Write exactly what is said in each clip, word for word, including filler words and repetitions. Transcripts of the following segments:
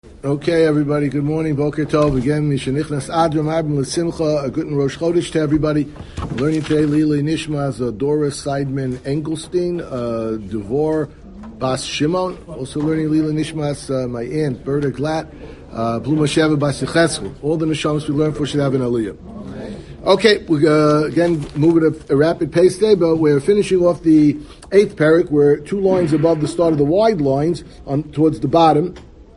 Okay, everybody, good morning. Boker Tov. Again, Mishanichnas Adram Abim L'Simcha, a good Rosh Chodesh to everybody. I'm learning today Lili Nishmas, uh, Doris Seidman Engelstein, uh, Devor Bas Shimon. Also learning Lili Nishmas, uh, my aunt, Berta Glatt, uh, Bluma Sheva Bas Yecheskel. All the Neshamas we learned for should have an Aliyah. Okay, we're uh, again moving at a rapid pace today, but we're finishing off the eighth parak. We're two lines above the start of the wide lines on towards the bottom.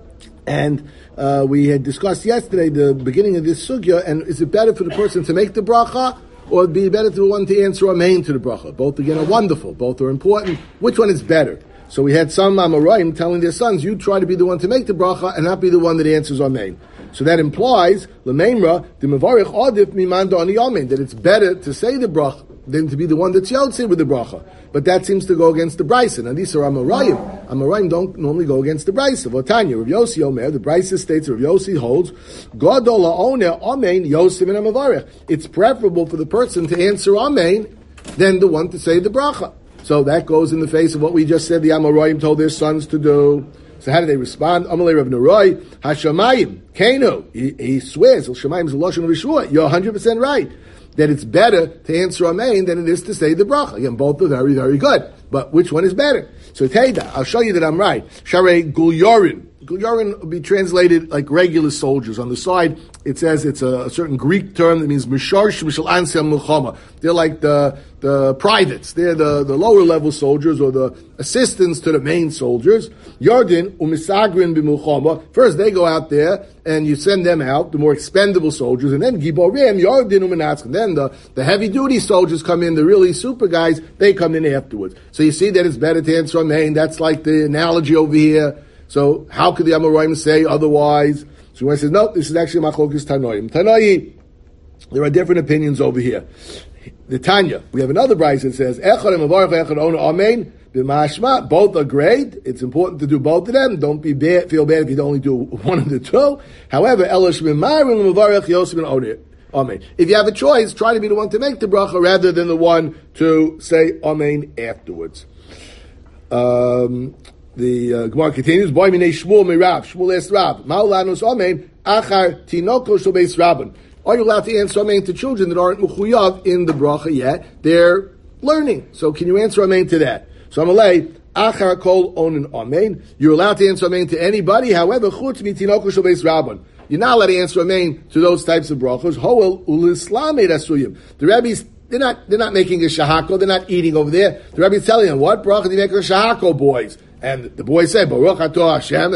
And uh, we had discussed yesterday the beginning of this sugya, and is it better for the person to make the bracha, or it'd be better for the one to answer amen to the bracha? Both, again, are wonderful. Both are important. Which one is better? So we had some Amoraim telling their sons, you try to be the one to make the bracha and not be the one that answers amen. So that implies, l'meimra, the mevarich adif mimanda ani amen, that it's better to say the bracha than to be the one that's yotze with the bracha. But that seems to go against the Brisa. And these are Amoraim. Amoraim don't normally go against the Brisa. Votanya, Rav Yossi Omer, the Brisa states, Rav Yossi holds, Gadol ha'oner amen yosim and amavarech. It's preferable for the person to answer amen than the one to say the bracha. So that goes in the face of what we just said the Amoraim told their sons to do. So how do they respond? Amalei Rav Neroi, Hashamayim, Kenu. He, he swears, Hashamayim is a Lashon of Yeshua. You're one hundred percent right. That it's better to answer amen than it is to say the bracha. Again, both are very, very good. But which one is better? So Teda, I'll show you that I'm right. Sharei Gulyorin. Gulyorin will be translated like regular soldiers. On the side, it says it's a, a certain Greek term that means Misharsh Mishal Ansem Mulchama. They're like the, the privates. They're the, the lower level soldiers or the assistants to the main soldiers. Yardin Umisagrin B'Mulchama. First they go out there and you send them out, the more expendable soldiers, and then Giborim, Yardin Uminatzkin. Then the, the heavy duty soldiers come in, the really super guys, they come in afterwards. So you see that it's better to answer amen. That's like the analogy over here. So how could the Amoraim say otherwise? So when he says, no, this is actually Machlokes Tanoim. Tanoi, there are different opinions over here. The Tanya, we have another brayz that says, Echad Mavarech Echad Ona Amen, B'mashma, both are great. It's important to do both of them. Don't be bad, feel bad if you only do one of the two. However, Elish Mimarim Mavarech Yosef and Ona. Amen. If you have a choice, try to be the one to make the bracha rather than the one to say Amen afterwards. Um, The uh, Gemara continues. Boy minei Shmuel mirav. Shmuel asked Rav, Ma'ulanus amen achar tinoko shobeis rabban. Are you allowed to answer amen to children that aren't mechuyav in the bracha yet? They're learning. So can you answer amen to that? So Amalei achar kol onin amen. You're allowed to answer amen to anybody. However, chutz mi tinoko shobeis rabban. You're not allowed to answer amen to those types of brachos. Hoel ulislam asuyim. The rabbis. They're not, they're not making a shahako, they're not eating over there. The Rabbi is telling them, what bracha do you make a shahako, boys? And the boys say, Baruch atah Hashem,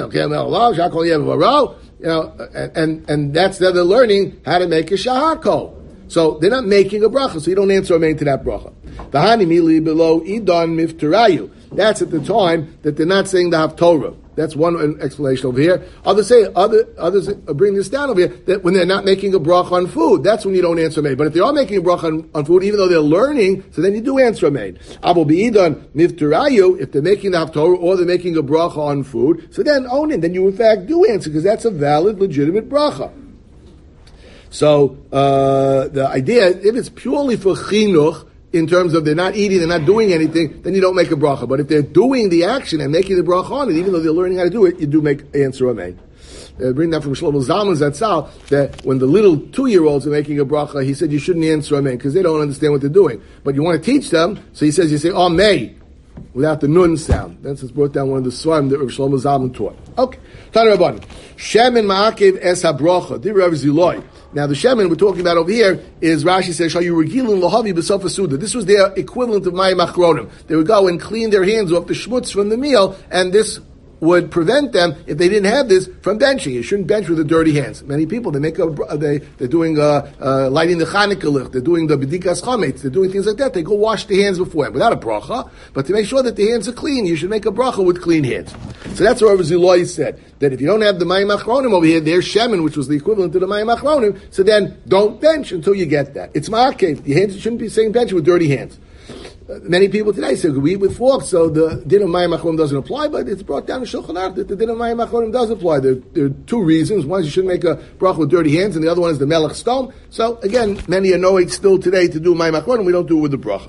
you know, and, and, and that's that they're learning how to make a shahako. So they're not making a bracha, so you don't answer amen to that bracha. The hanimili below idan miftarayu. That's at the time that they're not saying the haftorah. That's one explanation over here. Others say, other, others bring this down over here, that when they're not making a bracha on food, that's when you don't answer amen. But if they are making a bracha on, on food, even though they're learning, so then you do answer amen. Abu bi'idan miftarayu, if they're making the haftorah or they're making a bracha on food, so then own it, then you in fact do answer, because that's a valid, legitimate bracha. So, uh, the idea, if it's purely for chinuch, in terms of they're not eating, they're not doing anything, then you don't make a bracha. But if they're doing the action and making the bracha on it, even though they're learning how to do it, you do make answer amen. Uh, bring that from Shlomo Zalman Zatzal, that when the little two-year-olds are making a bracha, he said you shouldn't answer amen, because they don't understand what they're doing. But you want to teach them, so he says you say amen, without the nun sound. That's what's brought down one of the svarim that Rav Shlomo Zalman taught. Okay. Tana Rabbanan. Shemen ma'akev es ha-bracha. Di Rav Ziloi. Now the shemen we're talking about over here is, Rashi says, Shayu regilin lohavi b'sof hasuda. This was their equivalent of mayim achronim. They would go and clean their hands off the schmutz from the meal, and this would prevent them, if they didn't have this, from benching. You shouldn't bench with the dirty hands. Many people, they make a, they, they're doing, uh, uh, lighting the Chanukah lich, they're doing the bedikas chametz, they're doing things like that. They go wash the hands beforehand, without a bracha, but to make sure that the hands are clean, you should make a bracha with clean hands. So that's what Rav Ziloi said, that if you don't have the mayim achronim over here, there's shemen, which was the equivalent to the mayim achronim, so then don't bench until you get that. It's ma'akev. The hands shouldn't be saying bench with dirty hands. Many people today say we eat with forks, so the din of mayim achronim doesn't apply. But it's brought down in Shulchan Aruch that the din of mayim achronim does apply. There, there are two reasons: one is you shouldn't make a bracha with dirty hands, and the other one is the melech stone. So again, many are knowing still today to do mayim achronim. We don't do it with the bracha.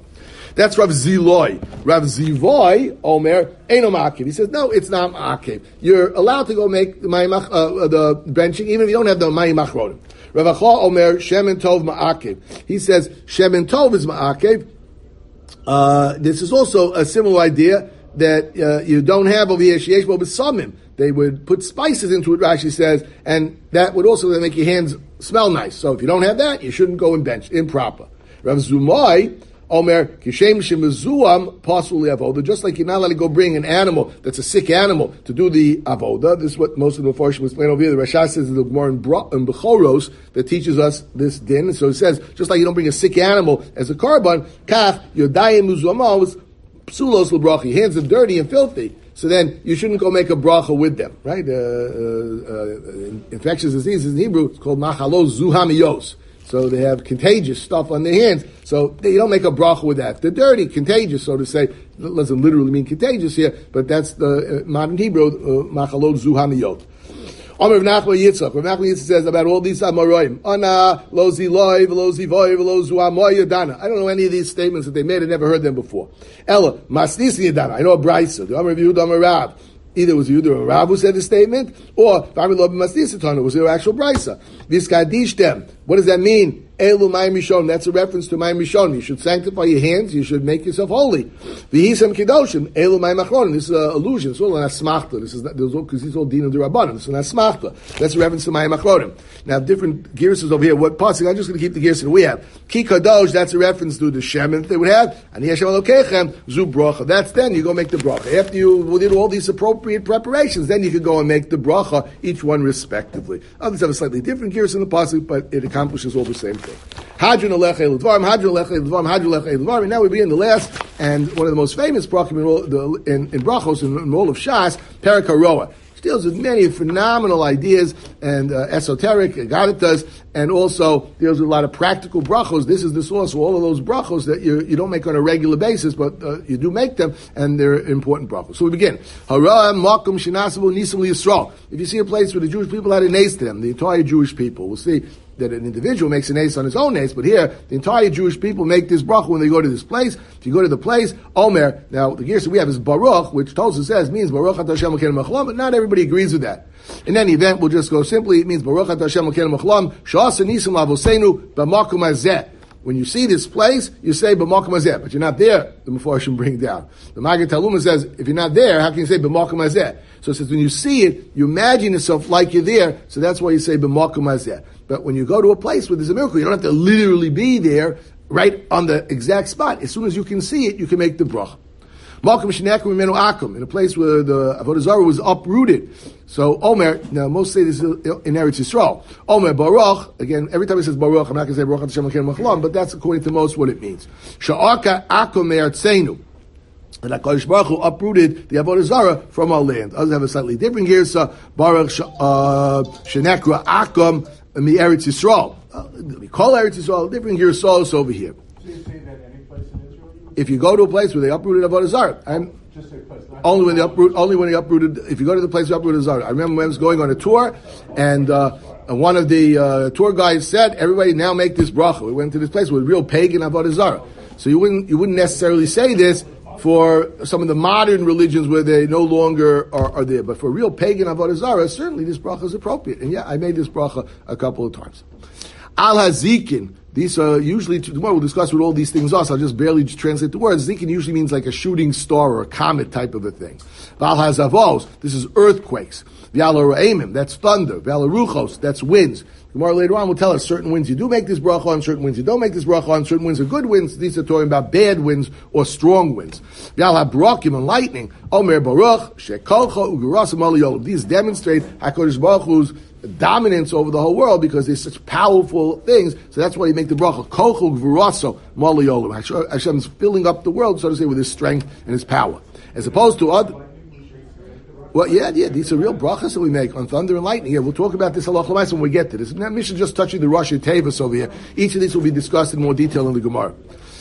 That's Rav Ziloi. Rav Zivoi, Omer, Eino Ma'akev. He says, no, it's not Ma'akev. You're allowed to go make the, uh, the benching, even if you don't have the Mayim Achronim. Rav Acha Omer, Shemen Tov Ma'akev. He says, Shemen Tov is Ma'akev. Uh, this is also a similar idea that uh, you don't have over here, Sheyesh Bo B'Samim. They would put spices into it, Rashi says, and that would also make your hands smell nice. So if you don't have that, you shouldn't go and bench, improper. Rav Zumai, Omer, Kishem Shemezuam, possibly avoda. Just like you're not allowed to go bring an animal that's a sick animal to do the avoda. This is what most of the Mepharshim explain over here. The Rasha says the Gemara in Bechoros that teaches us this din. So it says, just like you don't bring a sick animal as a korban, kach Yodayim Muzuamos Psulos L'bracha. Your hands are dirty and filthy. So then you shouldn't go make a bracha with them, right? Uh, uh, uh, infectious diseases in Hebrew, it's called machalos zuhamiyos. So they have contagious stuff on their hands. So they, you don't make a bracha with that. They're dirty, contagious, so to say. It doesn't literally mean contagious here, but that's the uh, modern Hebrew, uh, machalot zuhamiyot. Omer Rav Nachman Yitzchak. Rav Nachman Yitzchak says about all these Amoraim. Ana, lo ziloi, lo zivoy, lo zuamoy yadana. I don't know any of these statements that they made. I never heard them before. Ella, masnisi yadana. I know a brisa. The Omer of Yehuda, Omer Rav. Either it was Yehuda or Rav who said the statement, or Vami lo b'masnisi tana was their actual brisa. Viskadish them. What does that mean? Elu Mayim Rishon. That's a reference to Mayim Rishon. You should sanctify your hands. You should make yourself holy. V'hisam Kedoshim. Elu Mayim Achronim. This is an allusion. It's all an asmachta. This is because it's all Dina D'Rabbanan. This is an asmachta. That's a reference to Mayim Achronim. Now, different gears over here. What parts? I'm just going to keep the gears that we have. Ki Kadosh. That's a reference to the Shemin they would have. And Yeshem Elokechem Zu Bracha. That's then you go make the bracha. After you did all these appropriate preparations, then you can go and make the bracha, each one respectively. Others have a slightly different gears in the pasuk, but it accomplishes all the same thing. Hadron Alecha Eldvarim, Hadron Alecha Eldvarim, Hadron Alecha Eldvarim. And now we begin the last and one of the most famous brachim in, all, the, in, in brachos in, in all of Shas, Perek HaRoah. Which deals with many phenomenal ideas and uh, esoteric agaritas, and also deals with a lot of practical brachos. This is the source of all of those brachos that you you don't make on a regular basis, but uh, you do make them, and they're important brachos. So we begin. Hara makom shinasavu nisam liyisrael. If you see a place where the Jewish people had an ace to them, the entire Jewish people, we'll see that an individual makes an ace on his own ace, but here, the entire Jewish people make this bracha when they go to this place. If you go to the place, Omer, now the gears that we have is Baruch, which Tosha says means Baruch Ata Hashem Elokeinu Mechlam, but not everybody agrees with that. In any event, we'll just go simply, it means Baruch Ata Hashem Elokeinu Mechlam, Sha'asa Nisim Lavoseinu, B'makom Hazeh. When you see this place, you say B'makom Hazeh, but you're not there, the Mefarshim bring down. The Maggid Talmud says, if you're not there, how can you say B'makom Hazeh? So it says, when you see it, you imagine yourself like you're there, so that's why you say B'makom Hazeh. But when you go to a place where there's a miracle, you don't have to literally be there right on the exact spot. As soon as you can see it, you can make the bracha. Malkum Shenekum Mimenu Akum, in a place where the Avodah Zarah was uprooted. So Omer, now most say this in Eretz Yisrael. Omer Baruch, again, every time it says Baruch, I'm not going to say Baruch Hashem Elokeinu Mechlam, but that's according to most what it means. Sha'aka Akum Me'artzeinu. And HaKadosh Baruch Hu uprooted the Avodah Zarah from our land. Others have a slightly different gear. So Baruch Shenekra Akum Me'eretz Yisrael. Uh, we call Eretz Yisrael different gear. So it's over here. So you say that any place in Israel? If you go to a place where they uprooted Avodah Zarah, and Just a place, only when they uproot, only when they uprooted. If you go to the place where they uprooted Zarah, I remember when I was going on a tour, and uh, one of the uh, tour guides said, "Everybody now make this bracha." We went to this place with real pagan Avodah Zarah, so you wouldn't you wouldn't necessarily say this for some of the modern religions where they no longer are, are there, but for real pagan Avodah Zarah, certainly this bracha is appropriate. And yeah, I made this bracha a couple of times. Al hazikin. These are usually, tomorrow we'll discuss what all these things are, so I'll just barely just translate the words. Zikin usually means like a shooting star or a comet type of a thing. Val hazavos, this is earthquakes. V'al ha'ra'imim, that's thunder. V'al ha'ruchos, that's winds. Tomorrow later on will tell us certain winds you do make this bracha on, certain winds you don't make this bracha on, certain winds are good winds. These are talking about bad winds or strong winds. V'al ha'brokim and lightning. Omer baruch, shekolcha ugurasim aliyolum. These demonstrate HaKadosh Baruch Hu's dominance over the whole world because they're such powerful things. So that's why you make the bracha kochu gvuraso malayolim. Hashem's filling up the world, so to say, with his strength and his power, as opposed to other. Well, yeah, yeah, these are real brachas that we make on thunder and lightning. Yeah, we'll talk about this halacha l'maaseh when we get to this. Now, Mishnah just touching the Rosh Tevus over here. Each of these will be discussed in more detail in the Gemara.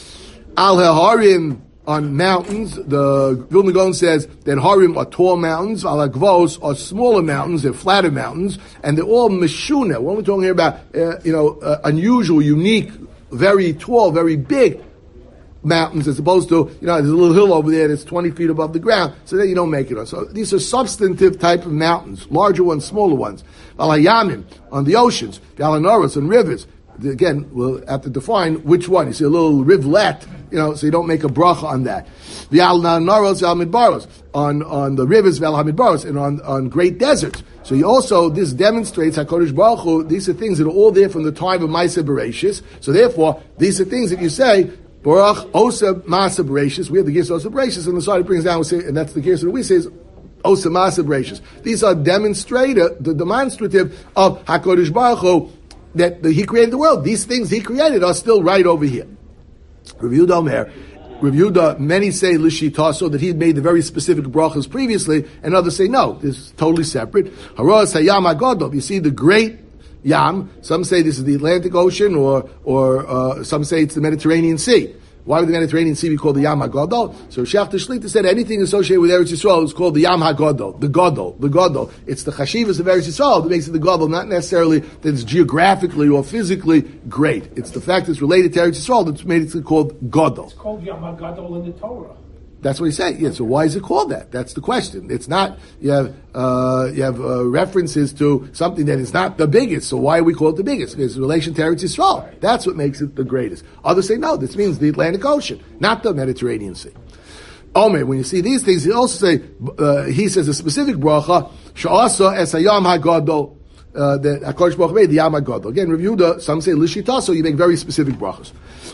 Al harim. On mountains, the Vilna Gaon says that Harim are tall mountains, Al Agvos are smaller mountains, they're flatter mountains, and they're all Meshuna. We're only talking here about, uh, you know, uh, unusual, unique, very tall, very big. mountains as opposed to, you know, there's a little hill over there that's twenty feet above the ground, so then you don't make it on. So these are substantive type of mountains, larger ones, smaller ones. Al-Hayamim, on the oceans, the Al-Anoros, on rivers. Again, we'll have to define which one. You see a little rivulet, you know, so you don't make a bracha on that. The Al-Naros, Al-Midbaros, on, on the rivers, Al-Midbaros, and on, on great deserts. So you also, this demonstrates HaKadosh Baruch Hu, these are things that are all there from the time of Maaseh Bereshis. So therefore, these are things that you say, Baruch Osa Maaseh Bereshis. We have the Gersa Osa Bereshis, and the side it brings down, we say, and that's the Gersa that we say is Osa Maaseh Bereshis. These are demonstrator, the demonstrative of HaKadosh Baruch Hu, that the, he created the world. These things he created are still right over here. Reviewed Omer. Reviewed, uh, many say Lishita, so that he had made the very specific brachas previously, and others say no, this is totally separate. Haraz Hayam Agadol. You see the great Yam. Some say this is the Atlantic Ocean, or or uh, some say it's the Mediterranean Sea. Why would the Mediterranean Sea be called the Yam HaGadol? So Shach Shlita said anything associated with Eretz Yisrael is called the Yam HaGadol, the Gadol, the Gadol. It's the Chashivas of Eretz Yisrael that makes it the Gadol, not necessarily that it's geographically or physically great. It's the fact that it's related to Eretz Yisrael that's made it called Gadol. It's called Yam HaGadol in the Torah. That's what he's saying. Yeah. So why is it called that? That's the question. It's not. You have uh, you have uh, references to something that is not the biggest. So why are we call it the biggest? It's in relation to Eretz Yisrael. That's what makes it the greatest. Others say no. This means the Atlantic Ocean, not the Mediterranean Sea. Omer, when you see these things, he also say uh, he says a specific bracha sha'asa es hayam hagadol. Uh, that HaKadosh Baruch Hu made the Yam HaGadol. Again, review the, some say Lishita, so you make very specific brachas.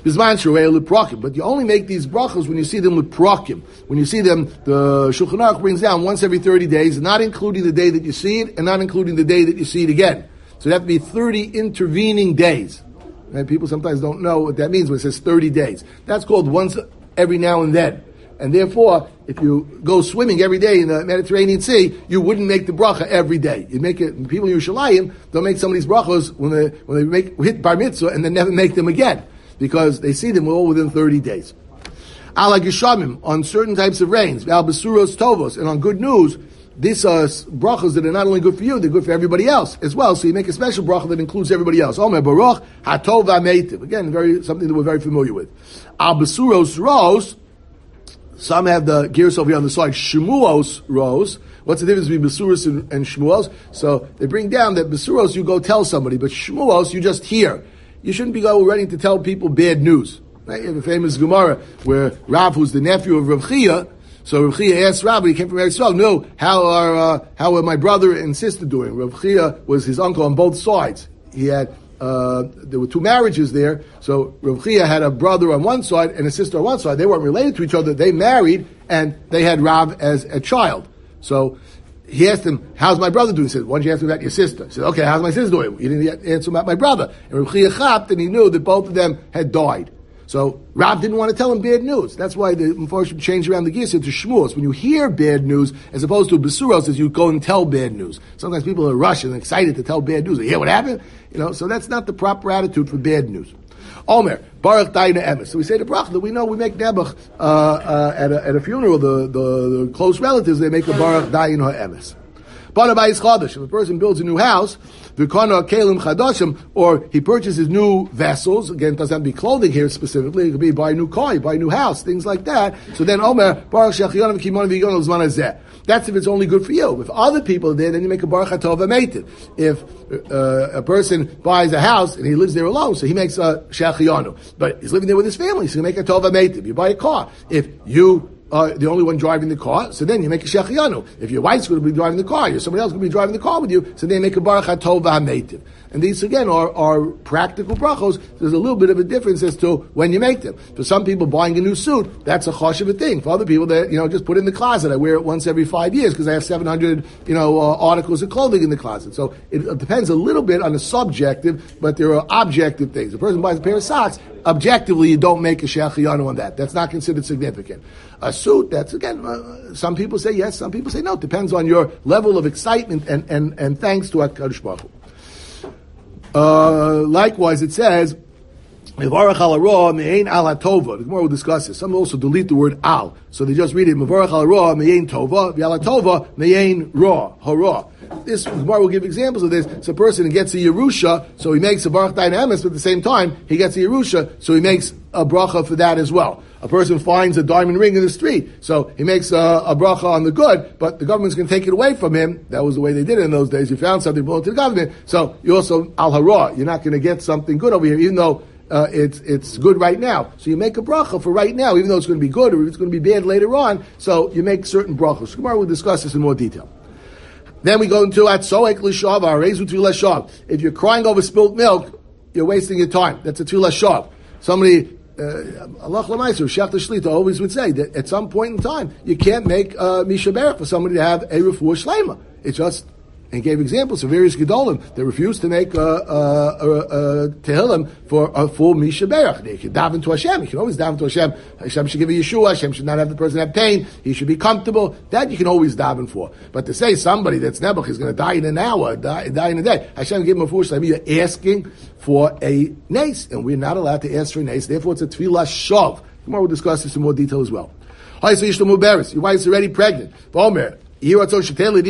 But you only make these brachas when you see them with prakim. When you see them, the Shulchan Aruch brings down once every thirty days, not including the day that you see it, and not including the day that you see it again. So there have to be thirty intervening days. And people sometimes don't know what that means when it says thirty days. That's called once every now and then. And therefore, if you go swimming every day in the Mediterranean Sea, you wouldn't make the bracha every day. You make it. People in Yerushalayim don't make some of these brachos when they when they make hit bar mitzvah and then never make them again because they see them all within thirty days. Ala geshamim, on certain types of rains, al besuros tovos, and on good news. These are brachas that are not only good for you, they're good for everybody else as well. So you make a special bracha that includes everybody else. Omer baruch hatov v'ameitiv. Again, very something that we're very familiar with. Al besuros ros. Some have the gears over here on the side. Shmuos rose. What's the difference between Besuros and, and Shmuos? So they bring down that Besuros you go tell somebody, but Shmuos you just hear. You shouldn't be going ready to tell people bad news. Right? You have a famous Gemara where Rav, who's the nephew of Rav Chia, so Rav Chia asked Rav, he came from Eretz Yisrael, no, how are uh, how are my brother and sister doing? Rav Chia was his uncle on both sides. He had Uh, there were two marriages there. So Rav Chia had a brother on one side and a sister on one side. They weren't related to each other. They married and they had Rav as a child. So he asked him, how's my brother doing? He said, why don't you ask me about your sister? He said, okay, how's my sister doing? He didn't answer about my brother. And Rav Chia chapped and he knew that both of them had died. So Rav didn't want to tell him bad news. That's why the Mepharshim changed around the Gisa to Shmuos. When you hear bad news, as opposed to Besuros, as you go and tell bad news. Sometimes people are rushing and excited to tell bad news. They hear what happened? You know, so that's not the proper attitude for bad news. Omer, Baruch Daina Emes. So we say the bracha that we know we make Nebuch uh, uh, at, a, at a funeral, the, the, the close relatives, they make a Baruch Daina Emes. If a person builds a new house, or he purchases new vessels, again, it doesn't have to be clothing here specifically, it could be buy a new car, buy a new house, things like that. So then, Omer, Baruch Shechion V'Kimon V'Yigon L'Zman Hazeh. That's if it's only good for you. If other people are there, then you make a Baruch HaTov HaMeitiv. If uh, a person buys a house and he lives there alone, so he makes a Shechionu. But he's living there with his family, so you make a Tov HaMeitiv. You buy a car. If you Uh, the only one driving the car, so then you make a shechianu. If your wife's going to be driving the car, or somebody else going to be driving the car with you, so then you make a baruch hatov v'hameitiv. And these again are, are practical brachos. There's a little bit of a difference as to when you make them. For some people, buying a new suit, that's a chosh of a thing. For other people, that you know, just put it in the closet. I wear it once every five years because I have seven hundred you know uh, articles of clothing in the closet. So it, it depends a little bit on the subjective, but there are objective things. A person buys a pair of socks. Objectively, you don't make a shechianu on that. That's not considered significant. A suit, that's again, uh, some people say yes, some people say no. It depends on your level of excitement and, and, and thanks to HaKadosh Baruch Hu. Uh, likewise, it says, Mevarach al hara me'ein al hatova. The Gemara will discuss this. Some also delete the word al. So they just read it, Mevarach al hara me'ein tova, v'al hatova me'ein ra, hara. This Gemara will give examples of this. It's a person who gets a Yerusha, so he makes a Baruch Daina Emes, but at the same time, he gets a Yerusha, so he makes a bracha for that as well. a person finds a diamond ring in the street, so he makes a, a bracha on the good, but the government's going to take it away from him. That was the way they did it in those days. You found something belonging to the government, so you also al hara. You're not going to get something good over here, even though uh, it's it's good right now. So you make a bracha for right now, even though it's going to be good or it's going to be bad later on. So you make certain brachos. Tomorrow we'll discuss this in more detail. Then we go into atzoek l'shav, arezu tefillah shav. If you're crying over spilt milk, you're wasting your time. That's a tefillah shav. Somebody, uh, Allah l'maiser, Shech Shlita always would say that at some point in time, you can't make uh, Misha Berach for somebody to have a refuah shleima. It's just, and gave examples of various gedolim that refused to make a uh, uh, uh, tehillim for a full Misha Berach. They can daven to Hashem. You can always daven to Hashem. Hashem should give you Yeshua. Hashem should not have the person have pain. He should be comfortable. That you can always daven for. But to say somebody that's Nebuch is going to die in an hour, die, die in a day, Hashem give him a full shleima, you're asking for a nace, and we're not allowed to ask for a nace. Therefore, it's a tefillah shav. Tomorrow we'll discuss this in more detail as well. Your wife is already pregnant. We know that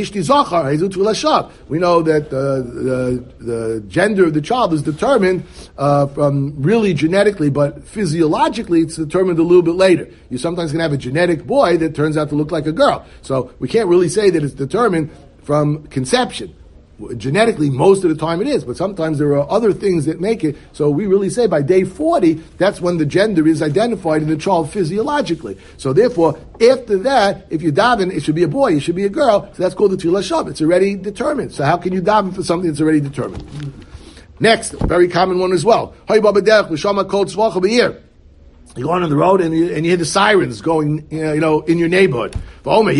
uh, the, the gender of the child is determined uh, from really genetically, but physiologically it's determined a little bit later. You sometimes can have a genetic boy that turns out to look like a girl. So we can't really say that it's determined from conception. Genetically, most of the time it is, but sometimes there are other things that make it. So we really say by day forty, that's when the gender is identified in the child physiologically. So therefore, after that, if you daven, it should be a boy, it should be a girl. So that's called the tefillah shav. It's already determined. So how can you daven for something that's already determined? Next, a very common one as well. You go on the road and you, and you hear the sirens going, you know, in your neighborhood. Ah, there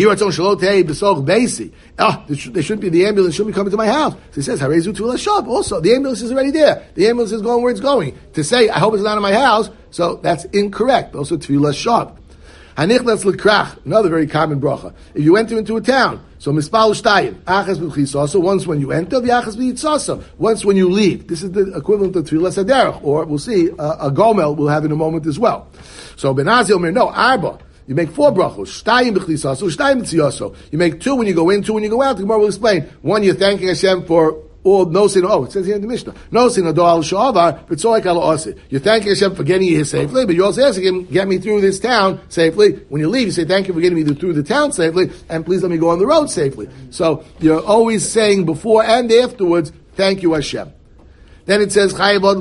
shouldn't be the ambulance, shouldn't be coming to my house. So he says, Harezu Tefillah Shav. Also, the ambulance is already there. The ambulance is going where it's going. To say, I hope it's not in my house, so that's incorrect. Also, Tefillah Shav. Hanichnas l'krach, another very common bracha. If you enter into a town, so mispal shtayim, achas b'chisasa, once when you enter, v'achas b'itzasa, once when you leave. This is the equivalent of tefillah saderech, or we'll see, uh, a gomel we'll have in a moment as well. So Benazi Omer, no, arba. You make four brachos. Shtayim b'chisasa, shtayim b'tziyaso. You make two when you go in, two when you go out. The Gemara will explain. One, you're thanking Hashem for all no sin. Oh, it says here in the Mishnah, no sin adol shavar, but so like Allah. You're thanking Hashem for getting you here safely, but you're also asking Him, get me through this town safely. When you leave, you say, thank you for getting me through the town safely, and please let me go on the road safely. So you're always saying before and afterwards, thank you Hashem. Then it says,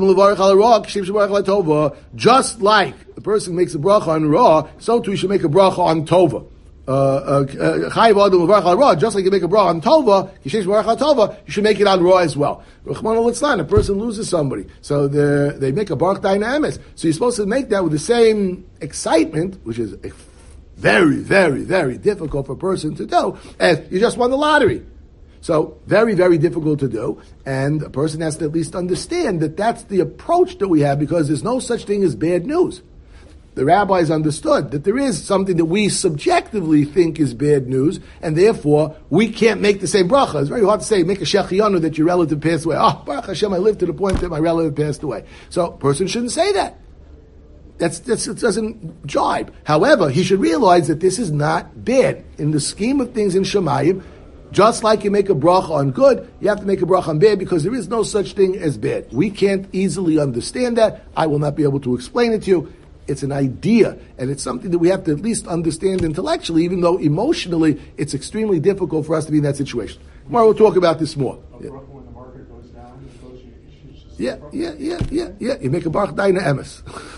just like the person makes a bracha on Ra, so too you should make a bracha on Tova. Uh, uh, just like you make a bracha on Tova, you should make it on Ra as well. A person loses somebody, so they make a baruch dynamis. So you're supposed to make that with the same excitement, which is very, very, very difficult for a person to do, as you just won the lottery. So very, very difficult to do, and a person has to at least understand that that's the approach that we have, because there's no such thing as bad news. The rabbis understood that there is something that we subjectively think is bad news, and therefore we can't make the same bracha. It's very hard to say, make a shechiyanu that your relative passed away. Oh, Baruch Hashem, I lived to the point that my relative passed away. So a person shouldn't say that. That's, that's, it doesn't jibe. However, he should realize that this is not bad. In the scheme of things in Shemayim, just like you make a bracha on good, you have to make a bracha on bad, because there is no such thing as bad. We can't easily understand that. I will not be able to explain it to you. It's an idea, and it's something that we have to at least understand intellectually, even though emotionally it's extremely difficult for us to be in that situation. Tomorrow we'll talk about this more. Yeah, when the market goes down, yeah, yeah, yeah, yeah, yeah. You make a baruch daina emes.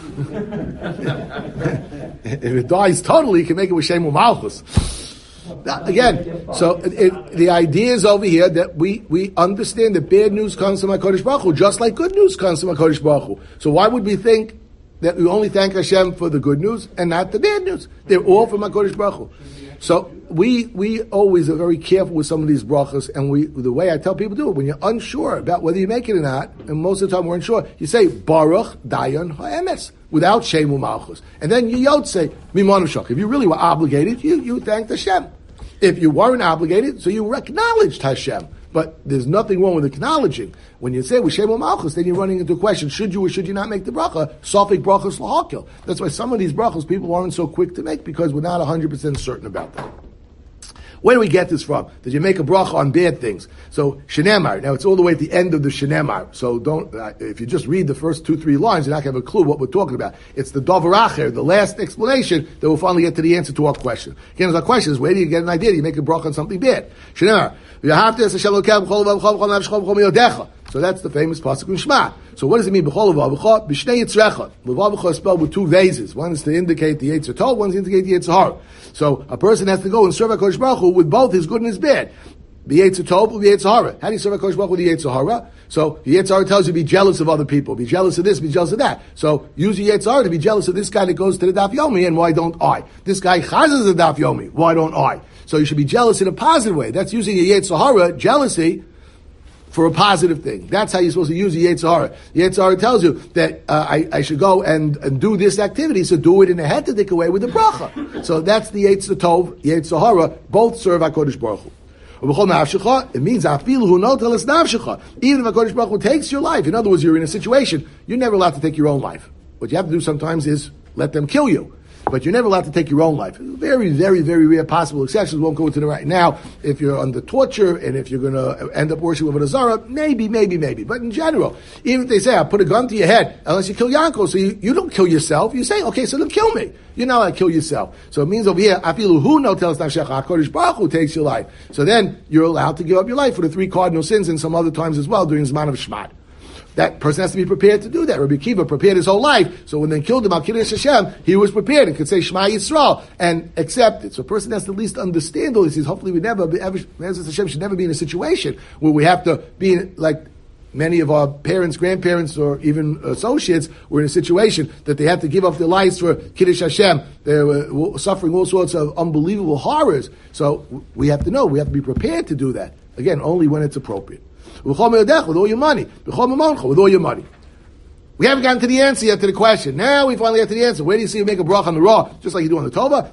If it dies totally, you can make it with Shem Malchus. Again, so it, it, the idea is over here that we, we understand that bad news comes from HaKadosh Baruch Hu, just like good news comes from HaKadosh Baruch Hu. So why would we think that we only thank Hashem for the good news and not the bad news? They're all from HaKadosh Baruch Hu. So we we always are very careful with some of these brachas, and we the way I tell people to do it, when you're unsure about whether you make it or not, and most of the time we're unsure, you say Baruch Dayan Ha'emes without Shemu Malchus, and then you yod say Mimanu Shach. If you really were obligated, you you thanked Hashem. If you weren't obligated, so you acknowledged Hashem. But there's nothing wrong with acknowledging. When you say with Shemu Malchus, then you're running into a question: should you or should you not make the bracha? Sofik brachas lahakil. That's why some of these brachas people aren't so quick to make, because we're not one hundred percent certain about them. Where do we get this from? Did you make a bracha on bad things? So, shenemar. Now, it's all the way at the end of the shenemar. So don't, uh, if you just read the first two, three lines, you're not going to have a clue what we're talking about. It's the davar acher, the last explanation, that will finally get to the answer to our question. Again, our question is, where do you get an idea? Do you make a bracha on something bad? Shenemar. So that's the famous pasuk in Shema. So what does it mean? B'chol levavecha, b'shnei yitzrecha. Levavecha is spelled with two vases. One is to indicate the Yetzer Tov, one is to indicate the Yetzer Hara. So a person has to go and serve HaKadosh Baruch Hu with both his good and his bad. The Yetzer Tov or the Yetzer Hara. How do you serve HaKadosh Baruch Hu with the Yetzer Hara? So the Yetzer Hara tells you be jealous of other people, be jealous of this, be jealous of that. So use the Yetzer Hara to be jealous of this guy that goes to the Daf Yomi, and why don't I? This guy chazes the Daf Yomi, why don't I? So you should be jealous in a positive way. That's using a Yetzer Hara, jealousy, for a positive thing. That's how you're supposed to use the Yetzer Hara. The Yetzer Hara tells you that uh, I, I should go and, and do this activity, so do it in a hetadik way with the bracha. So that's the Yetzer Tov, Yetzer Hara, both serve HaKadosh Baruch Hu. It means even if HaKadosh Baruch Hu takes your life, in other words, you're in a situation, you're never allowed to take your own life. What you have to do sometimes is let them kill you. But you're never allowed to take your own life. Very, very, very rare possible exceptions. Won't go into the right now. If you're under torture and if you're going to end up worshiping with a Zara, maybe, maybe, maybe. But in general, even if they say, I'll put a gun to your head, unless you kill Yanko, so you, you don't kill yourself. You say, okay, so then kill me. You're not allowed to kill yourself. So it means over here, afilu hu no tells nafshecha, HaKadosh Baruch Hu takes your life. So then you're allowed to give up your life for the three cardinal sins and some other times as well during Zman of Shmad. That person has to be prepared to do that. Rabbi Akiva prepared his whole life, so when they killed him, Al Kiddush Hashem, he was prepared and could say Shema Yisrael and accept it. So a person has to at least understand all this. Hopefully we never, ever, Hashem should never be in a situation where we have to be in, like many of our parents, grandparents, or even associates were in a situation that they had to give up their lives for Kiddush Hashem. They were suffering all sorts of unbelievable horrors. So we have to know, we have to be prepared to do that. Again, only when it's appropriate. With all your money. With all your money. We haven't gotten to the answer yet to the question. Now we finally get to the answer. Where do you see you make a bracha on the raw? Just like you do on the Tova.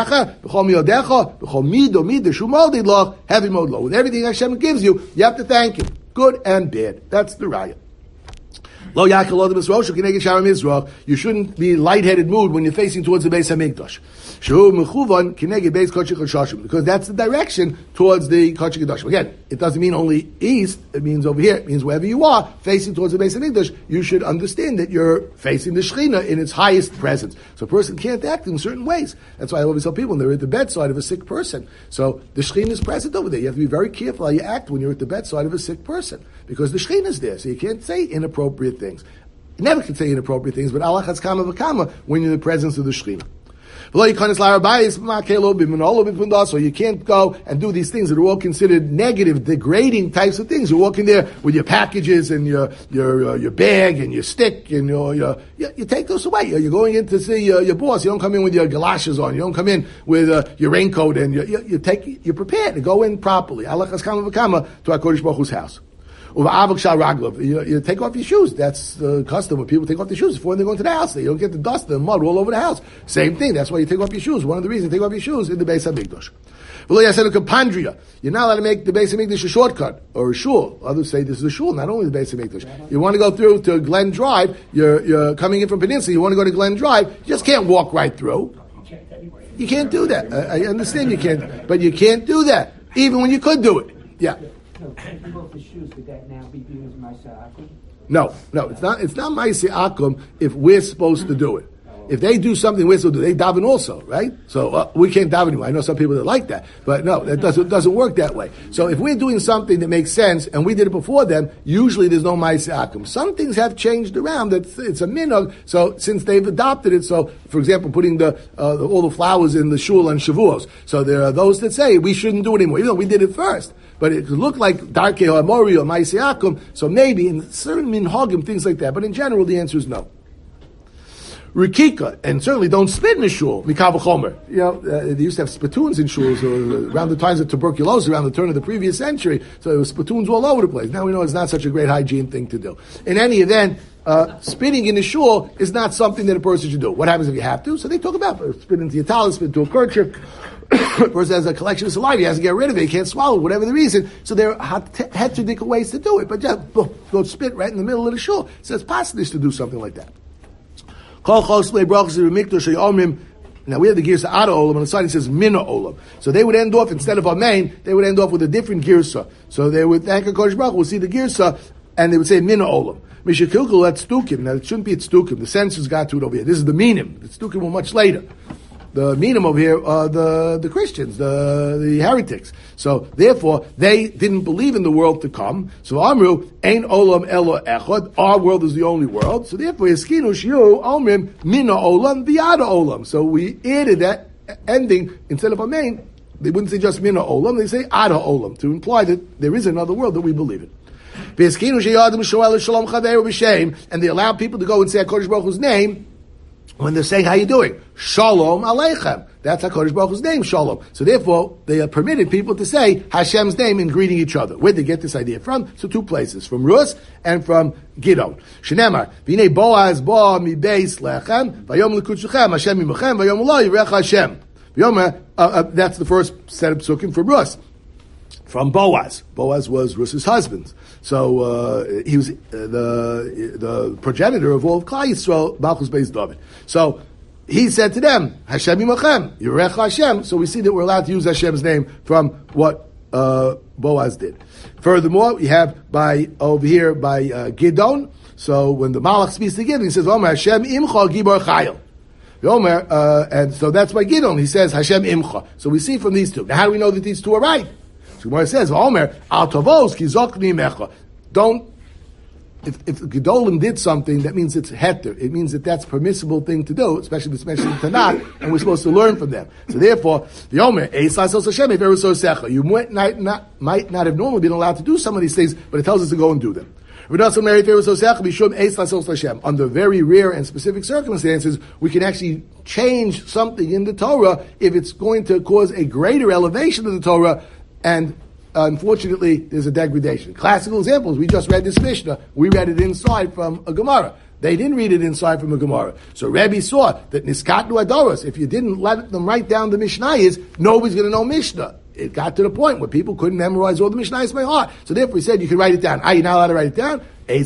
With everything Hashem gives you, you have to thank Him. Good and bad. That's the raya. You shouldn't be lightheaded mood when you're facing towards the Beis Hamikdash. Because that's the direction towards the Kodesh HaKadoshim. Again, it doesn't mean only east, it means over here, it means wherever you are, facing towards the Beis Hamikdash, you should understand that you're facing the Shekhinah in its highest presence. So a person can't act in certain ways. That's why I always tell people when they're at the bedside of a sick person. So the Shekhinah is present over there. You have to be very careful how you act when you're at the bedside of a sick person. Because the Shekhinah is there, so you can't say inappropriate things. You never can say inappropriate things, but Allah has kama v'kama when you're in the presence of the Shekhinah. So you can't go and do these things that are all considered negative, degrading types of things. You walk in there with your packages and your your uh, your bag and your stick and your, your you, you take those away. You're going in to see uh, your boss. You don't come in with your galoshes on. You don't come in with uh, your raincoat, and you, you, you take you're prepared to go in properly. Allah has kama v'kama to HaKadosh Baruch Hu's house. You, you take off your shoes. That's the custom when people take off their shoes before they go into the house. They don't get the dust and mud all over the house. Same thing. That's why you take off your shoes. One of the reasons you take off your shoes in the Beis Hamikdash. You're not allowed to make the Beis Hamikdash a shortcut or a shul. Others say this is a shul, not only the Beis Hamikdash. You want to go through to Glen Drive. You're, you're coming in from Peninsula. You want to go to Glen Drive. You just can't walk right through. You can't do that. I, I understand you can't, but you can't do that even when you could do it. Yeah. No, if you both the shoes, would that now be viewed as Ma'aseh Akum? No, no, it's not. It's not Ma'aseh Akum if we're supposed to do it. If they do something we're supposed to do, they daven also, right? So uh, we can't daven anymore. I know some people that like that, but no, that doesn't doesn't work that way. So if we're doing something that makes sense and we did it before them, usually there's no Ma'aseh Akum. Some things have changed around. That it's a minhag. So since they've adopted it, so for example, putting the, uh, the all the flowers in the shul on Shavuos. So there are those that say we shouldn't do it anymore, even though we did it first. But it could look like Darkei Hamori or Ma'aseh Akum. So maybe in certain minhagim things like that. But in general, the answer is no. Rikika, and certainly don't spit in a shul, Mikav Chomer. You know, uh, they used to have spittoons in shuls uh, around the times of tuberculosis, around the turn of the previous century. So there was spittoons all over the place. Now we know it's not such a great hygiene thing to do. In any event, uh, spitting in a shul is not something that a person should do. What happens if you have to? So they talk about uh, spit into your talus, spit into a kerchief. A person has a collection of saliva, he has to get rid of it, he can't swallow it, whatever the reason. So there are heterodytic ways to do it, but just go, go spit right in the middle of the shul. So it's possible to do something like that. Now we have the Girsa Ada Olam, on the side it says Mina Olam. So they would end off, instead of Amen, they would end off with a different Girsa. So they would thank HaKadosh Baruch Hu, would see the Girsa, and they would say Mina Olam. Mishakilkul, that's Stukim. Now it shouldn't be at Stukim. The censors got to it over here. This is the Minim. The Stukim were much later. The Minim over here are the, the Christians, the, the heretics. So therefore, they didn't believe in the world to come. So Amru, Ein Olam Elo Echad, our world is the only world. So therefore, Yeskinu Shiu, Omrim, Mina Olam, Viada Olam. So we added that ending, instead of Amen, they wouldn't say just Mina Olam, they say Ada Olam, to imply that there is another world that we believe in. And they allow people to go and say HaKadosh Baruch Hu's name when they're saying, how you doing? Shalom Aleichem. That's HaKadosh Baruch Hu's name, Shalom. So therefore, they are permitted people to say Hashem's name in greeting each other. Where did they get this idea from? So two places, from Rus and from Gidon. Shenemar, V'nei Boaz bo mi beis lechem, vayom l'kutzuchem, Hashem imachem, vayom lo yirech Hashem. V'yomer, uh, uh, that's the first set of psukim from Rus. From Boaz. Boaz was Rus's husband. So uh, he was uh, the the progenitor of all of Klal Yisrael, Malchus Beis David. So he said to them, Hashem imachem, Yirech Hashem. So we see that we're allowed to use Hashem's name from what uh, Boaz did. Furthermore, we have by over here by uh, Gidon. So when the Malach speaks to Gidon, he says, Omer Hashem imcha gibor chayil. Omer, uh, and so that's by Gidon. He says Hashem imcha. So we see from these two. Now, how do we know that these two are right? So Gemara says, "Omer al tovos ki zokni mecha." Don't. If if Gedolim did something, that means it's heter. It means that that's a permissible thing to do, especially if it's mentioned in Tanakh, and we're supposed to learn from them. So therefore, the Omer eis lasos Hashem if ever so secha. You might not, not might not have normally been allowed to do some of these things, but it tells us to go and do them. Under very rare and specific circumstances, we can actually change something in the Torah if it's going to cause a greater elevation of the Torah. And uh, unfortunately, there's a degradation. Classical examples, we just read this Mishnah. We read it inside from a Gemara. They didn't read it inside from a Gemara. So Rebbe saw that Niskatnu Adoros, if you didn't let them write down the Mishnayos, nobody's going to know Mishnah. It got to the point where people couldn't memorize all the Mishnayos by heart. So therefore he said you can write it down. Are you not allowed to write it down?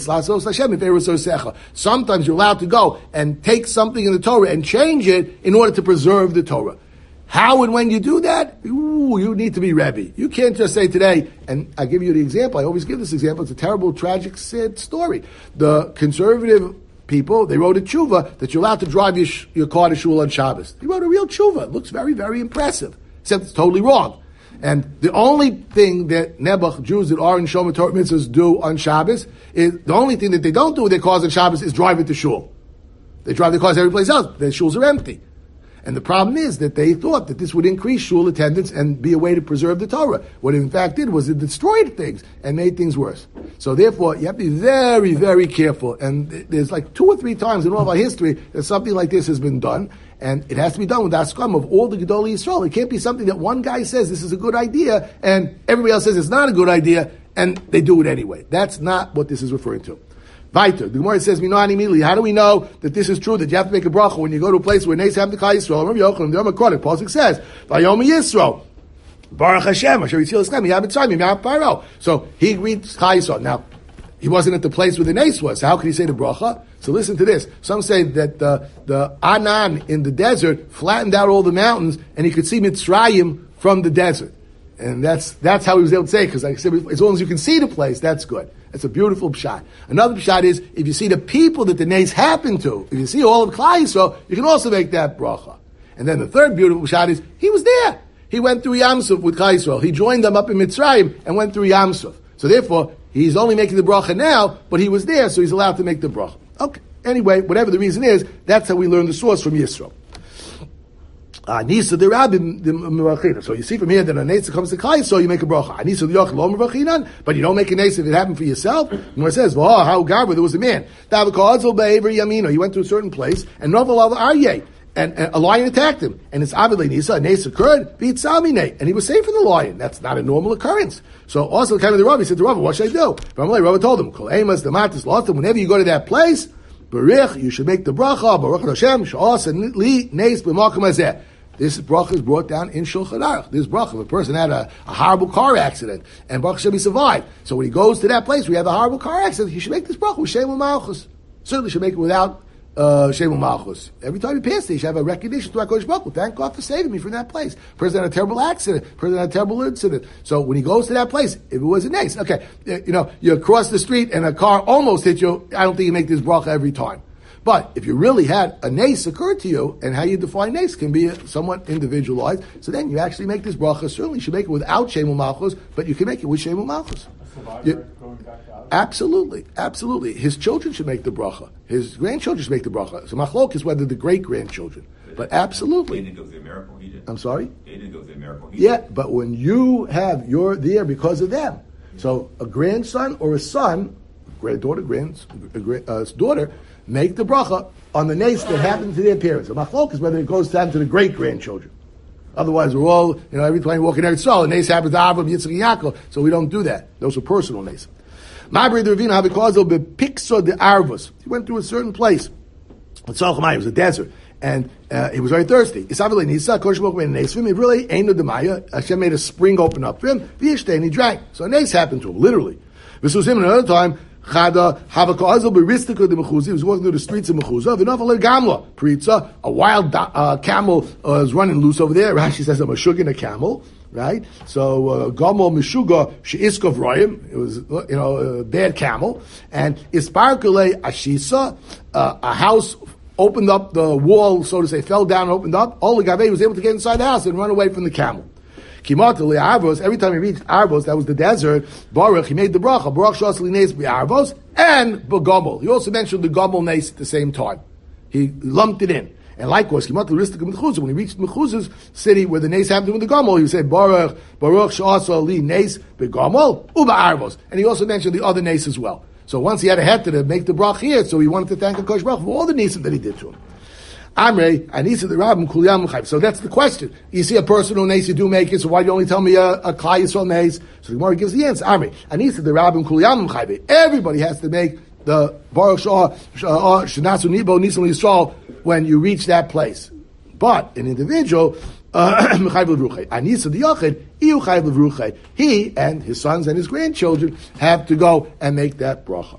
Sometimes you're allowed to go and take something in the Torah and change it in order to preserve the Torah. How and when you do that, ooh, you need to be Rebbe. You can't just say today, and I give you the example, I always give this example, it's a terrible, tragic, sad story. The conservative people, they wrote a tshuva that you're allowed to drive your, sh- your car to shul on Shabbos. They wrote a real tshuva. It looks very, very impressive, except it's totally wrong. And the only thing that Nebuch Jews that are in Shomer Torah mitzvahs do on Shabbos is, the only thing that they don't do with their cars on Shabbos is drive it to shul. They drive their cars every place else. Their shuls are empty. And the problem is that they thought that this would increase shul attendance and be a way to preserve the Torah. What it in fact did was it destroyed things and made things worse. So therefore, you have to be very, very careful. And there's like two or three times in all of our history that something like this has been done. And it has to be done with the askom of all the Gedolei Yisrael. It can't be something that one guy says this is a good idea and everybody else says it's not a good idea and they do it anyway. That's not what this is referring to. Weiter. The Gemara says, "Minani immediately." How do we know that this is true? That you have to make a bracha when you go to a place where Neis have the Klal Yisrael. Remember Yochanan, the Yom HaKronik, Pasuk says, "Vayom Yisrael, Baruch Hashem, Asher Yitzil Eschem, Yam Mitzrayim, Yam Paro." So he greets Klal Yisrael. Now he wasn't at the place where the Neis was. So how could he say the bracha? So listen to this. Some say that the the Anan in the desert flattened out all the mountains, and he could see Mitzrayim from the desert. And that's that's how he was able to say it, because like I said, as long as you can see the place, that's good. It's a beautiful pshat. Another pshat is, if you see the people that the nays happen to, if you see all of Klal Yisrael, you can also make that bracha. And then the third beautiful pshat is, he was there. He went through Yam Suf with Klal Yisrael. He joined them up in Mitzrayim and went through Yam Suf. So therefore, he's only making the bracha now, but he was there, so he's allowed to make the bracha. Okay. Anyway, whatever the reason is, that's how we learn the source from Yisrael. Anisa the Rabbim the Merachina. So you see from here that a Nesa comes to Klal, so you make a bracha. Anisa the Yoch lo Merachinan, but you don't make a Nesa if it happened for yourself. And it says, "Well, how Garba there was a man. Davakazol be'aver Yamino. He went to a certain place, and Novel al Aryeh, and a lion attacked him. And it's Avidle Nisa. A Nesa occurred, beat Salmine, and he was safe from the lion. That's not a normal occurrence. So also the kind of the Rabbi said to Rabbi, what should I do? Rabbi Rabbi told him, Kol Emas the Matis Lotham. Whenever you go to that place, Barich, you should make the bracha. Baruch Hashem Sha'as and Li Nes b'Makom Hazeh. This bracha is brought down in Shulchan Aruch. This bracha, if a person had a, a horrible car accident, and Baruch Hashem he survived. So when he goes to that place where he had a horrible car accident, he should make this bracha with Shem Malchus. Certainly should make it without uh, Shemu Malchus. Every time you pass it, you should have a recognition to HaKadosh Baruch Hu. Thank God for saving me from that place. Person had a terrible accident. Person had a terrible incident. So when he goes to that place, if it was a nace, okay, you know, you cross the street and a car almost hit you, I don't think you make this bracha every time. But if you really had a nace occur to you, and how you define nace can be somewhat individualized, so then you actually make this bracha. Certainly you should make it without Shemu Malchus, but you can make it with Shemu Malchus. You, absolutely, absolutely. His children should make the bracha. His grandchildren should make the bracha. So machlok is whether the great-grandchildren. But absolutely. They didn't go through the miracle he did. I'm sorry? They didn't go through the miracle he did. Yeah, but when you have, you're there because of them. So a grandson or a son, granddaughter, grand, uh, daughter, make the bracha on the nace that happened to their parents. The machlok is whether it goes down to the great-grandchildren. Otherwise, we're all, you know, every time you walk in Eretz Yisrael, the nace happens to Avram, Yitzchak, and Yaakov, so we don't do that. Those are personal nace. Ma'abri the Ravina Habikazel bepikso de Arvus. He went to a certain place. It was a desert. And uh, he was very thirsty. It really ain't no demaya. Hashem made a spring open up for him. And he drank. So a nace happened to him, literally. This was him another time. Chada Havakazel beristika de Mechuzah. He was walking through the streets of Mechuzah. V'nafal gamla pritza. A wild uh, camel uh, was running loose over there. Rashi says, "I'm a sugar in a camel." Right? So, uh, Gamo Mishuga She'iskov Royim, it was, you know, a bad camel. And Isparkule Ashisa, uh, a house opened up, the wall, so to say, fell down and opened up. All the Gaveh was able to get inside the house and run away from the camel. Kimatali Arvos, every time he reached Arvos, that was the desert, Baruch, he made the bracha, Baruch Shasli Nes Bi Arvos, and Begomel. He also mentioned the Gomel Nes at the same time. He lumped it in. And likewise, when he reached Mechuzah's city where the nace happened with the Gomel, he would say, Baruch, Baruch Sha'asa li nace beGomel, uba arvos. And he also mentioned the other nace as well. So once he had a head to make the brach here, so he wanted to thank HaKadosh Baruch Hu for all the naces that he did to him. Amrei, Anisa the Rabbim, Kuliyam Chayv. So that's the question. You see a personal nace, you do make it, so why do you only tell me a, a Klai Yisrael nace? So the Gemara gives the answer. Amrei, Anisa the Rabbim, Kuliyam Chayv. Everybody has to make the Baruch Shah, Shanasu Nibo, Nisan Yisrael, when you reach that place. But an individual, uh, he and his sons and his grandchildren have to go and make that bracha.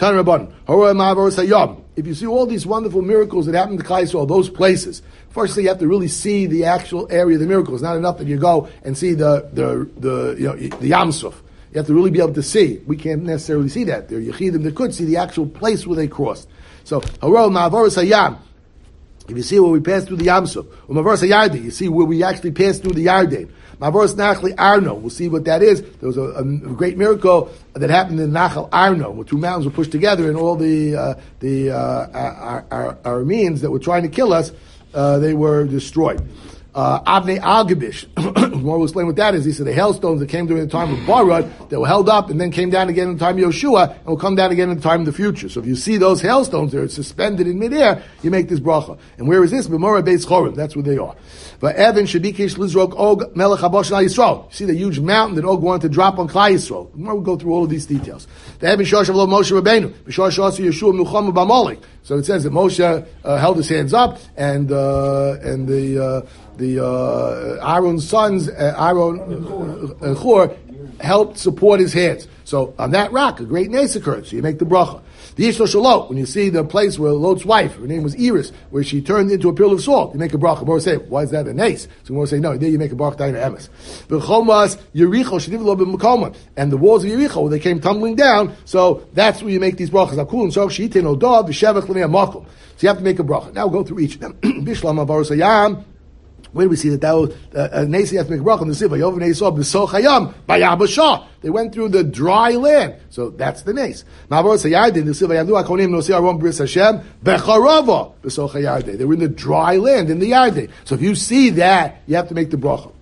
If you see all these wonderful miracles that happen to Klal Yisrael, those places, firstly you have to really see the actual area of the miracle. It's not enough that you go and see the the the you know the Yam Suf. You have to really be able to see. We can't necessarily see that. There are Yechidim that could see the actual place where they crossed. So, Harol Ma'avoros Hayam. If you see where we passed through the Yam Suf, or Ma'avoros Hayarden, you see where we actually passed through the Yarden. Ma'avoros Nachli Arno, we'll see what that is. There was a, a great miracle that happened in Nachal Arno, where two mountains were pushed together, and all the uh, the uh, our, our, Arameans that were trying to kill us, uh, they were destroyed. Uh, Avnei Al-Gabish. More will explain what that is. He said the hailstones that came during the time of Barad that were held up and then came down again in the time of Yoshua and will come down again in the time of the future. So if you see those hailstones, they're suspended in midair, you make this bracha. And where is this? B'morah Beis Chorim. That's where they are. But Evan Shabikish Lizrok Og Melech Habosh Al Yisrael. You see the huge mountain that Og wanted to drop on Klal Yisrael. We'll go through all of these details. The Evan Shosh Lo Moshe Rabbeinu. B'shor Shosh Yeshua Milchama B'Amalek. So it says that Moshe uh, held his hands up, and uh, and the uh, the uh, Aaron's sons, uh, Aaron uh, and Hur, helped support his hands. So on that rock, a great nace occurred. So you make the bracha. The Yishlo Shalot, when you see the place where Lot's wife, her name was Iris, where she turned into a pill of salt, you make a bracha. More say, why is that a nace? So more say, no, there you make a bracha d'ayna emes. B'chomas Yericho sheniv lo b'makoma, and the walls of Yericho, they came tumbling down. So that's where you make these brachas. Akul and so shitin odav v'shevach l'nei makom. So you have to make a bracha. Now we'll go through each of them. Bishlam avaros hayam. Where do we see that that was uh, a nasi has to make a bracha on the siva? Yov neisov b'soch hayam bayabashah. They went through the dry land, so that's the nace. Ma'avoros hayardin the siva yamdu akonim nosi aron bris Hashem becharava b'soch hayardin. They were in the dry land in the Yarden. So if you see that, you have to make the bracha.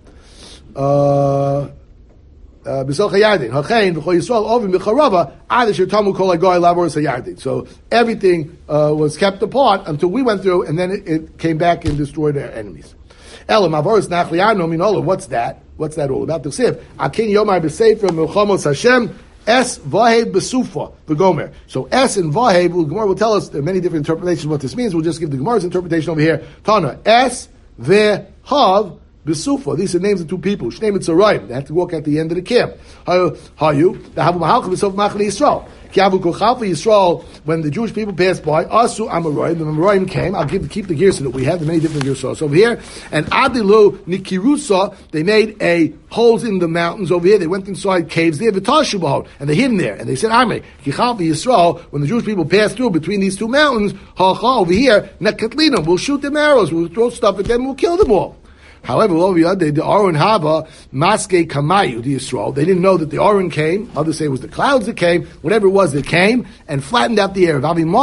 Uh, B'soch hayardin hachein v'chol Yisrael ovim b'charava ad asher tamu kol hagoy la'avoros hayardin. So everything uh, was kept apart until we went through, and then it, it came back and destroyed our enemies. Elam Avoros Nachliano Minola. What's that? What's that all about? The Siv. Akin Yomar B'Sefer Milchamos Hashem Es Vahev B'Sufa V'Gomer. So Es and Vahev, the Gemara will tell us there are many different interpretations of what this means. We'll just give the Gemara's interpretation over here. Tana Es Ve'Hav B'sufa. These are names of two people. Shnei Mitzrayim. They have to walk at the end of the camp. Hayu. The Havu Mahalcha B'sof Machne Yisrael. Kiavu Kochal for Yisrael. When the Jewish people passed by, Asu Amoraim. The Amoraim came. I'll give keep the gears that we have. The many different gears over here. And Adilu Nikirusa. They made a holes in the mountains over here. They went inside caves there. V'tashu b'hod. And they hid in there. And they said, Ame Kichal for Yisrael. When the Jewish people passed through between these two mountains, Ha over here. Nekatlina. We'll shoot them arrows. We'll throw stuff at them. We'll kill them all. However, over the other day, the Aron Hava, Maske Kamayu, the Yisrael, they didn't know that the Aron came, others say it was the clouds that came, whatever it was that came, and flattened out the air.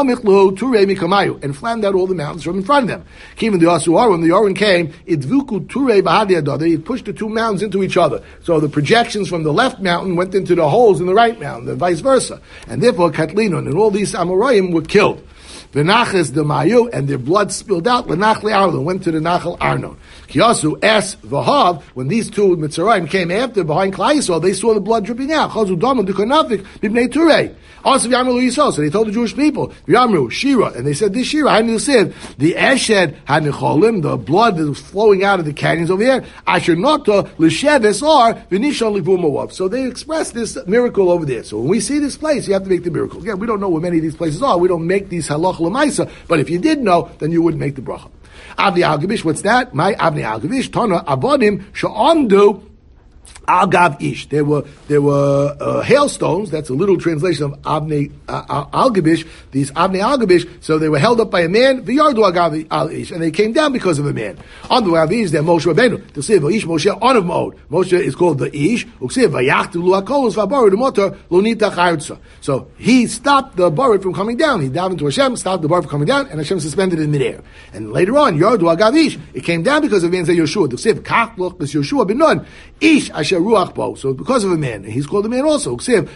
And flattened out all the mountains from in front of them. Even the Asu Aron, the Aron came, Idvuku Ture Bahadiadada, it pushed the two mountains into each other. So the projections from the left mountain went into the holes in the right mountain, and vice versa. And therefore, Katlinon and all these Amoraim were killed. V'nachas the Mayu, and their blood spilled out. L'nachle Arnon went to the Nachal Arnon. Kiyasu es v'hav. When these two Mitzrayim came after behind Klal Yisrael, they saw the blood dripping out. Chazu damon dukanafik b'bnei Turei. Also Yamru Yisrael. So they told the Jewish people, Yamru Shira, and they said this Shira hadn't said the Eshed had necholim, the blood that was flowing out of the canyons over here. Asher nota l'sheves or v'nishon livumawav. So they expressed this miracle over there. So when we see this place, you have to make the miracle. Again, we don't know where many of these places are. We don't make these halach l'maisa. But if you did know, then you wouldn't make the bracha. Avnei Al-Gavish, what's that? My Avnei Al-Gavish, Tana Avodim Sha'andu Al-Gav Ish. There were there were uh, hailstones. That's a little translation of Avnei uh, Al-Gavish. These Avnei Al-Gavish. So they were held up by a man. V'yardu Al-Gav Al-Ish, and they came down because of a man. On the Gav Ish, they're Moshe Rabbeinu. To say Vayish Moshe on of Mode. Moshe is called the Ish. Uksiv Vayachtu Lu Hakolos Vabaru Demotor Lo Nitach Arutza. So he stopped the Barit from coming down. He dived into Hashem, stopped the Barit from coming down, and Hashem suspended it in midair. And later on, Yardu Al-Gav Ish, it came down because of a man said Yeshua. To say Kach Loch is Yeshua ben Nun Ish Asher Ruach Bo. So it's because of a man, and he's called a man also. The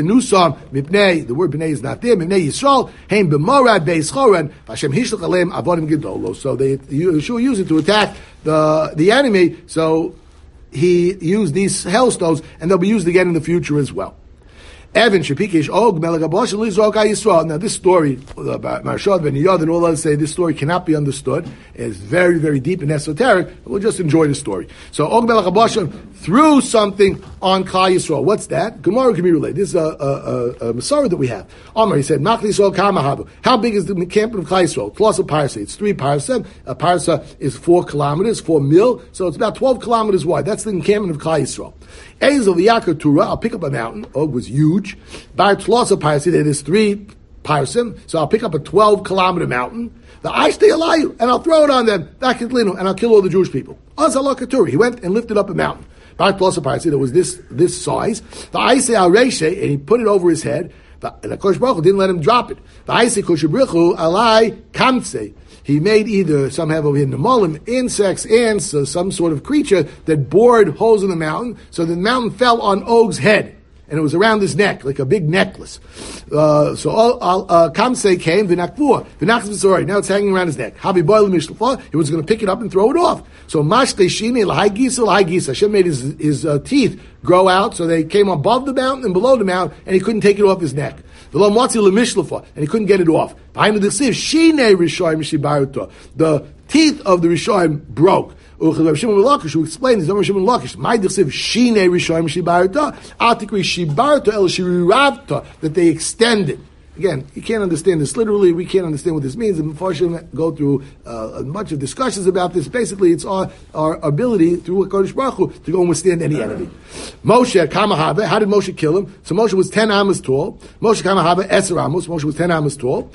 word b'nei is not there. B'nei Yisrael, heim b'morad beis choran, v'Hashem hishlach aleim avodim gedolo. So they, Yeshua used it to attack the the enemy. So he used these hailstones, and they'll be used again in the future as well. Evan Shapikish Og Melagabosh Lizrok Yisrael. Now this story about Marshad ben Yod and all others say this story cannot be understood. It's very, very deep and esoteric. We'll just enjoy the story. So Og Melagabosh threw something on Klal Yisrael. What's that? Gemara can be related. This is a, a, a, a Masorah that we have. Omar, he said, Mach Yisrael Kamahavu. How big is the encampment of Klal Yisrael? Plus a parsa. It's three parsa. A parsa is four kilometers, four mil. So it's about twelve kilometers wide. That's the encampment of Klal Yisrael. Ezel v'yakar Tura, I'll pick up a mountain. Og was huge. Bar Tlosa parsa, there is three parsim. So I'll pick up a twelve kilometer mountain. The I stay alive, and I'll throw it on them. And I'll kill all the Jewish people. He went and lifted up a mountain. Bar Tlosa parsa, there was this this size. The I say al Reishe, and he put it over his head. And the Kosh Baruch Hu didn't let him drop it. The I say Koshabrichu alai kamse. He made either, some have over here, nemolim, insects, ants, or some sort of creature that bored holes in the mountain, so the mountain fell on Og's head. And it was around his neck, like a big necklace. Uh, so uh, Kamsei came, v'nakvua, v'nachz v'sorry. Now it's hanging around his neck. Habi boil mishlafah. He was going to pick it up and throw it off. So mashte shini l'hai gisa l'hai gisa. Hashem made his, his uh, teeth grow out, so they came above the mountain and below the mountain, and he couldn't take it off his neck. V'lo motzi l'mishlafah, and he couldn't get it off. Behind the sieve, shine rishoyim shibaruta. The teeth of the rishoyim broke. Rav Shimon ben Lakish, who explains this, Rav Shimon ben Lakish, my dechsiv shine rishoyim shibarta, atikri shibarta el shiravta, that they extended. Again, you can't understand this literally. We can't understand what this means. And unfortunately, go through uh, a bunch of discussions about this. Basically, it's our, our ability through Kodesh Baruch Hu to go and withstand any enemy. Moshe Kamahave, how did Moshe kill him? So Moshe was ten amos tall. Moshe Kamahave Eser amos. Moshe was ten amos tall.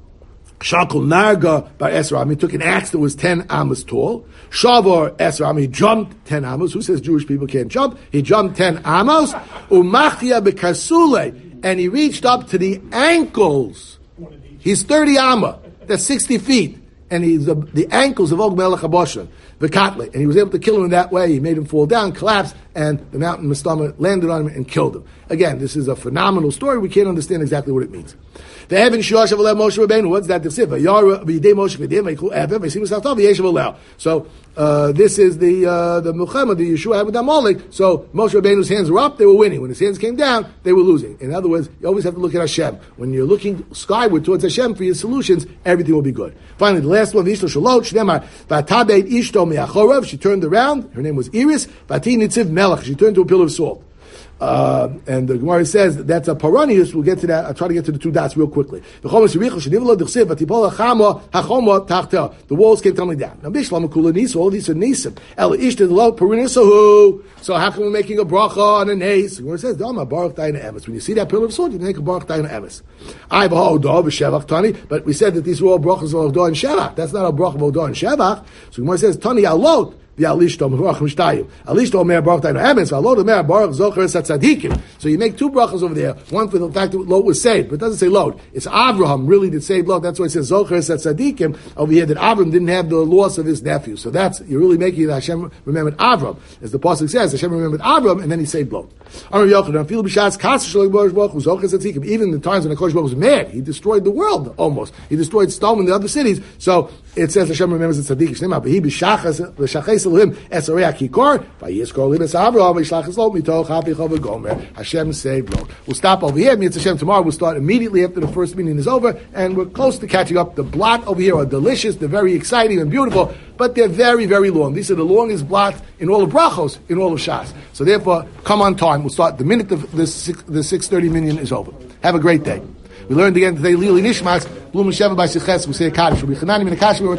Shakul Narga by Esram, he took an axe that was ten amos tall. Shavor Esram, he jumped ten amos. Who says Jewish people can't jump? He jumped ten amos. Umachia bekasule, and he reached up to the ankles. He's thirty amma. That's sixty feet. And he's the, the ankles of Og Melech HaBoshan, the Katle. And he was able to kill him in that way. He made him fall down, collapse, and the mountain Mistama landed on him and killed him. Again, this is a phenomenal story. We can't understand exactly what it means. The heaven Moshe Rabbeinu. What's that? So uh, this is the uh, the Muhammad, the Yeshua had with Amalek. So Moshe Rabbeinu's hands were up, they were winning. When his hands came down, they were losing. In other words, you always have to look at Hashem. When you're looking skyward towards Hashem for your solutions, everything will be good. Finally, the last one, Vishlo Shalot, Shnemar, Vatabed Ishto Me'achorav. She turned around. Her name was Iris. Vati Nitziv Melech. She turned to a pillar of salt. Uh, and the Gemara says that that's a paranius. We'll get to that. I'll try to get to the two dots real quickly. The walls came tumbling down. Now, all these are nisim. So how come we're making a bracha on a nes? The Gemara says, when you see that pillar of salt, you make a baruch dayin emes. But we said that these were all brachas of Odah and Shevach. That's not a bracha of Odah and Shevach. So the Gemara says, Tani alot. The alishto mevarach mishtayim. Alishto omer baruch dainu emes. Alot omer baruch zocher es tzadikim. So you make two brachas over there. One for the fact that Lot was saved, but it doesn't say Lot. It's Avraham really did save Lot. That's why it says zocher es tzadikim over here. That Avram didn't have the loss of his nephew. So that's you're really making that Hashem remembered Avram, as the pasuk says. Hashem remembered Avram, and then he saved Lot. Even the times when the Kodesh Baruch was mad, he destroyed the world almost. He destroyed Sodom and the other cities. So it says Hashem remembers the tzaddik. But he b'shachas elohim esareya kikor vayizkor libes Avraham v'shlachas lo mitoch hapichov v'gomer. Hashem saved Lot. We'll stop over here. Mitzvah Hashem tomorrow. We'll start immediately after the first meeting is over, and we're close to catching up. The blot over here are delicious. They're very exciting and beautiful, but they're very, very long. These are the longest blots in all of brachos, in all of Shas. So therefore, come on time. We'll start the minute the, the, six, the six thirty minyan is over. Have a great day. We learned again today, Lili Nishmas, Blum Sheva by Siches, we say a Kaddish. We'll be Chananim in a Kaddish.